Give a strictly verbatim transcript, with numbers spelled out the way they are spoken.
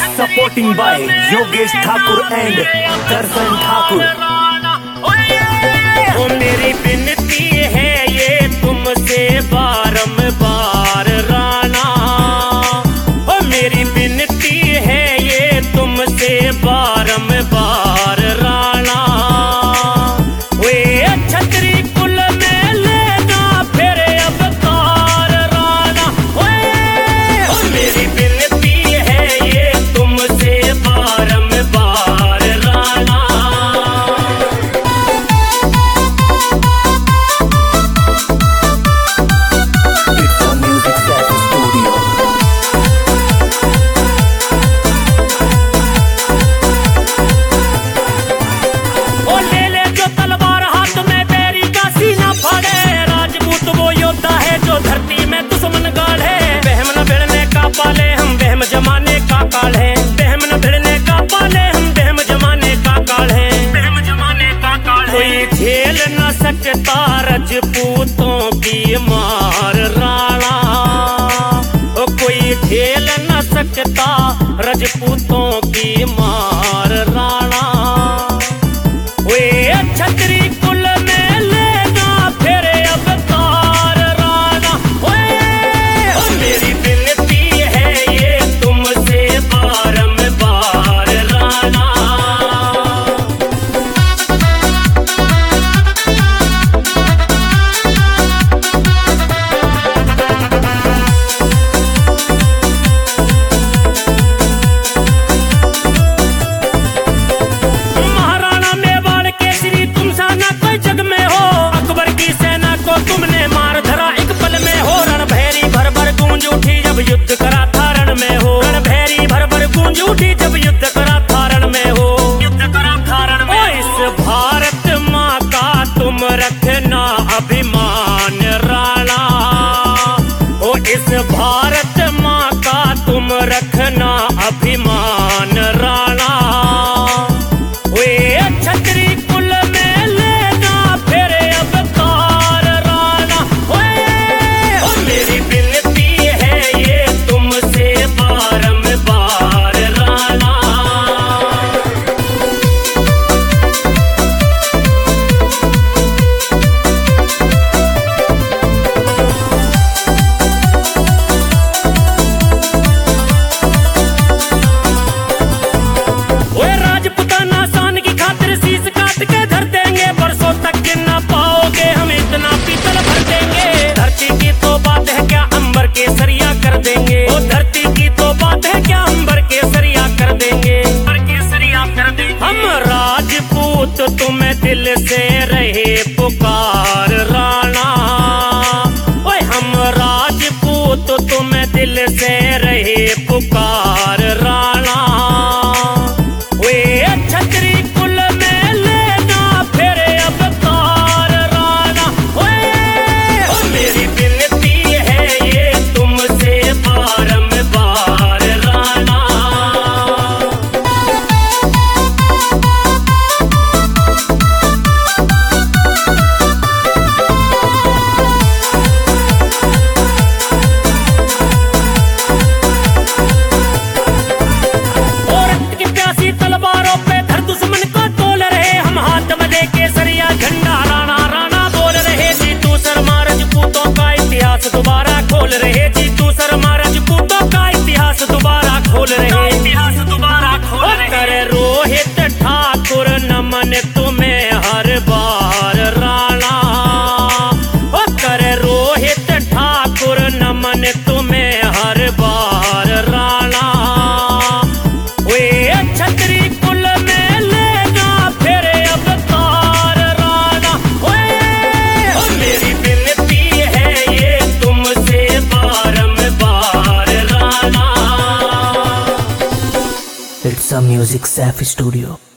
Supporting by Yogesh Thakur and Darshan Thakur. ओ मेरी विनती है ये तुमसे बारंबार राणा, ओ मेरी विनती है ये तुमसे बारंबार राणा। वे छतरी कुल में लेना फिर अवतार राणा। ओ मेरी विनती है ये तुमसे बारंबार Rana. It's a music set studio. ओ ले ले जो तलवार हाथ में तेरी का सीना फाड़े, राजपूत वो योद्धा है जो धरती में दुश्मन गाड़े। बहम न भिड़ने का पाले हम बहम जमाने का काल है, बहम न भिड़ने का पाले हम बहम जमाने का काल है, बहम जमाने का काल है। कोई झेल न सकता राजपूतों की मार राणा, ओ कोई झेल न सकता राजपूतों की मार राणा। वे छतरी कुल में लेना फिर अवतार राणा। ओ मेरी विनती है ये तुमसे बारंबार राणा। महाराणा मेवाड़ केसरी तुम सा ना कोई जग में हो, अकबर की सेना को तुमने मार धरा एक पल में हो। रणभैरी भर भर गूंज उठी जब युद्ध करा था रण में हो, रणभैरी भर भर गूंज उठी जब युद्ध करा था रण में हो, युद्ध करा था रण में। ओ इस भारत माँ का तुम रखना अभिमान राणा, ओ इस भारत माँ का तुम रखना अभिमान राणा। वे छतरी कुल में लेना फिर अवतार राणा। ओ मेरी विनती है ये तुमसे बारंबार राणा। ओए राजपुताना शान की खातिर शीश काट के धर देंगे, बरसों तक गिन ना पाओगे हम इतना पीतल भर देंगे। धरती की तो बात है क्या अंबर के सरिया कर देंगे, ओ धरती की तो बात है क्या अंबर के सरिया कर देंगे, अंबर के सरिया कर देंगे। हम राजपूत तुम्हें दिल से रहे पुकार राणा, ओए हम राजपूत तुम्हें दिल से रहे पुकार राणा। वे छतरी कुल में लेना फिर अवतार राणा। ओ मेरी विनती है ये तुमसे बारंबार राणा। और रक्त की प्यासी तलवारों पे धर दुश्मन को तोल रहे हम, हाथ में लेके सरिया झंडा राणा राणा बोल रहे। जीतू शर्मा राजपूतों का इतिहास दोबारा खोल रहे, जीतू शर्मा राजपूतों का इतिहास दोबारा खोल रहे, इतिहास दोबारा खोल रहे। करे रोहित ठाकुर नमन तुम्हें हर बार राणा, ओ करे रोहित ठाकुर नमन तुम्हें हर बार राणा। वे छतरी कुल में लेना फिर अवतार राणा। ओ मेरी विनती है ये तुमसे बारंबार Rana. It's a music set studio.